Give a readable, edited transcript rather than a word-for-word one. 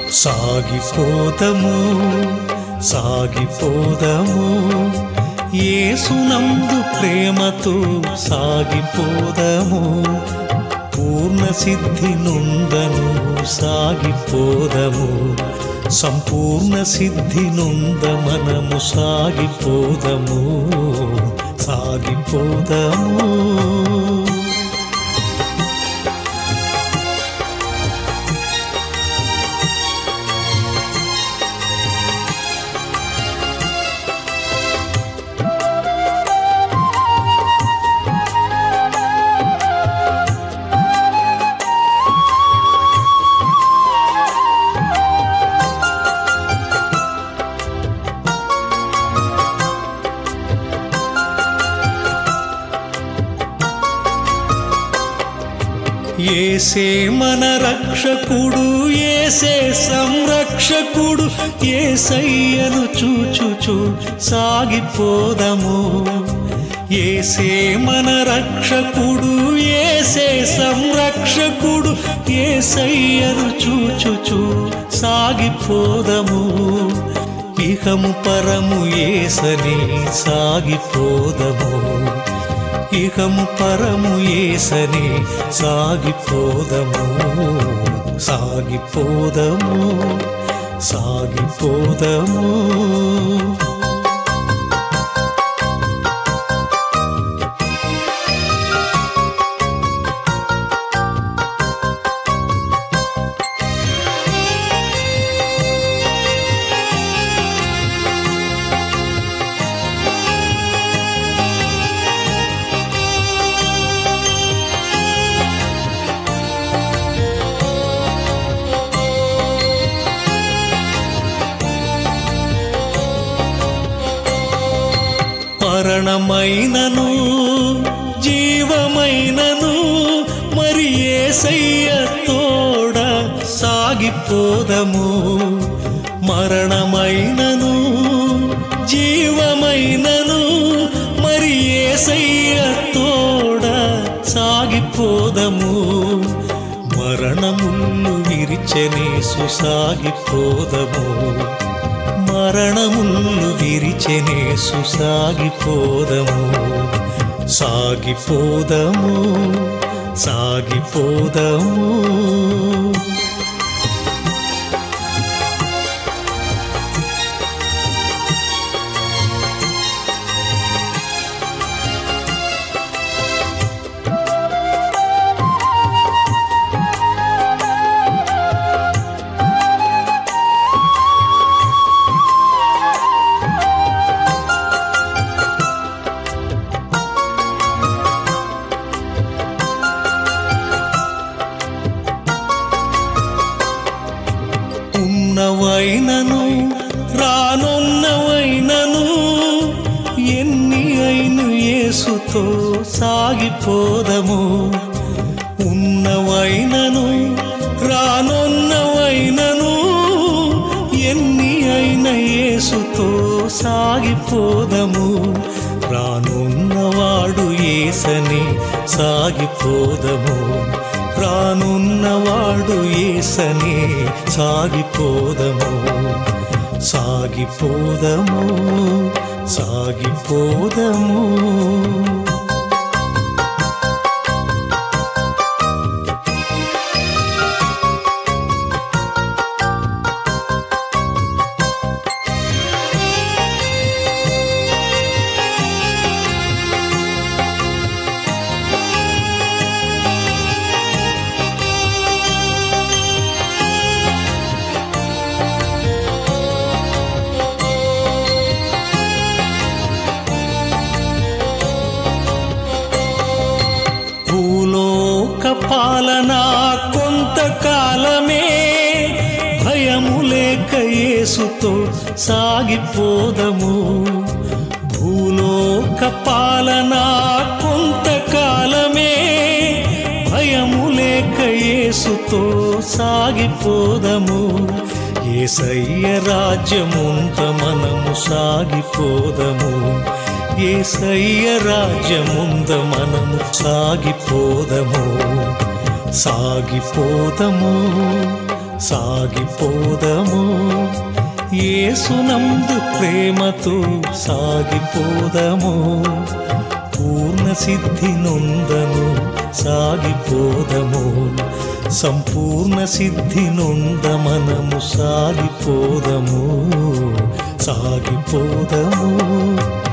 సాగిపోదము సాగిపోదము యేసునందు ప్రేమతో సాగిపోదము పూర్ణ సిద్ధి నొందను సాగిపోదము సంపూర్ణ సిద్ధి నొంద మనము సాగిపోదము సాగిపోదము యేసే మన రక్షకుడు యేసే సంరక్షకుడు యేసయ్యను చూచుచు సాగిపోదము యేసే మన రక్షకుడు యేసే సంరక్షకుడు యేసయ్యను చూచుచు సాగిపోదము ఇహము పరము యేసని సాగిపోదము ఇహము పరము యేసని సాగిపోదము సాగిపోదము సాగిపోదము మరణమైనను జీవమైనను మరి యేసయ్య తోడ సాగిపోదము మరణమైనను జీవమైనను మరి యేసయ్య తోడ సాగిపోదము మరణములు విరిచెనేసు సాగిపోదము మరణములు విరిచెనేసు సాగిపోదము సాగిపోదము సాగిపోదము ఉన్నవైనను రానున్నవైనను ఎన్ని అయిను యేసుతో సాగిపోదము ఉన్నవైనను రానున్నవైనను ఎన్ని అయిన యేసుతో సాగిపోదము రానున్నవాడు యేసని సాగిపోదము రానున్నవాడు యేసని సాగిపోదము సాగిపోదము సాగిపోదము పాలన కొంతకాలమే భయము లేక యేసుతో సాగిపోదము భూలోక పాలన కొంతకాలమే భయము లేక యేసుతో సాగిపోదము యేసయ్య రాజ్యముంత మనము సాగిపోదము యేసయ్య రాజ్యముంద మనము సాగిపోదము సాగిపోదము సాగిపోదము యేసునందు ప్రేమతో సాగిపోదము పూర్ణ సిద్ధి నొందను సాగిపోదము సంపూర్ణ సిద్ధి నొంద మనము సాగిపోదము సాగిపోదము